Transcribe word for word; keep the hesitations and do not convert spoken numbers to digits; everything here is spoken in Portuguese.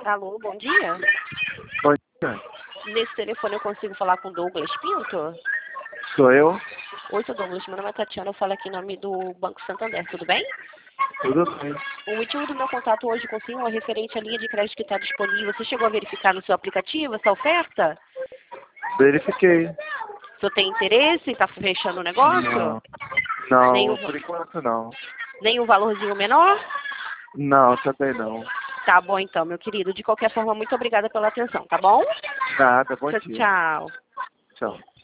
Alô, bom dia. Bom dia. Nesse telefone eu consigo falar com Douglas Pinto? Sou eu? Oi, seu Douglas, meu nome é Tatiana, eu falo aqui em nome do Banco Santander, tudo bem? Tudo bem. O motivo do meu contato hoje com o senhor é referente à linha de crédito que está disponível. Você chegou a verificar no seu aplicativo essa oferta? Verifiquei. O senhor tem interesse? Está fechando o negócio? Não. Não, Nem o, por enquanto não. nem um valorzinho menor? Não, também não. Tá bom então, meu querido. De qualquer forma, muito obrigada pela atenção, tá bom? Nada, bom Tchau, dia. tchau. Tchau.